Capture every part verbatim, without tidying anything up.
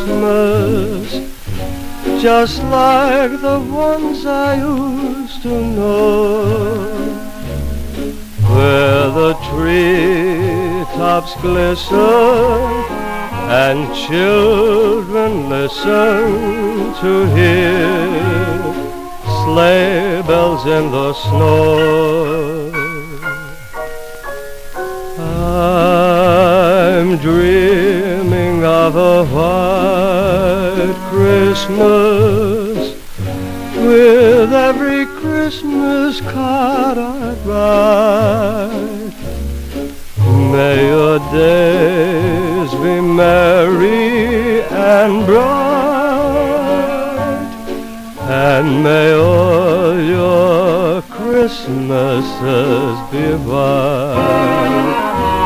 Christmas, just like the ones I used to know, where the treetops glisten and children listen to hear sleigh bells in the snow. I'm dreaming of a white Christmas, with every Christmas card I write. May your days be merry and bright, and may all your Christmases be white.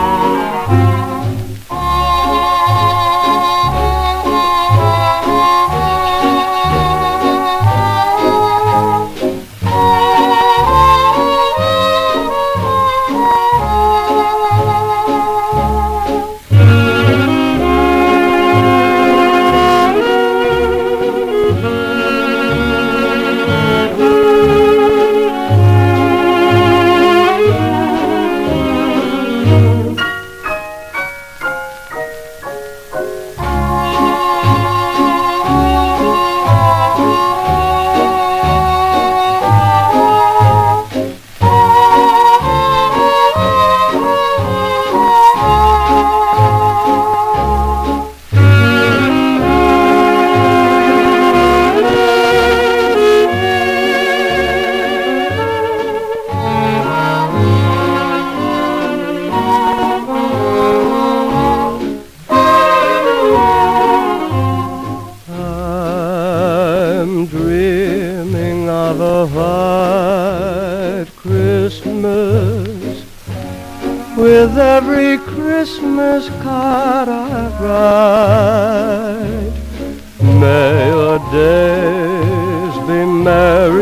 I'm dreaming of a white Christmas, with every Christmas card I write. May your days be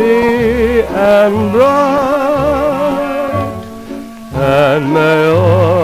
merry and bright, and may all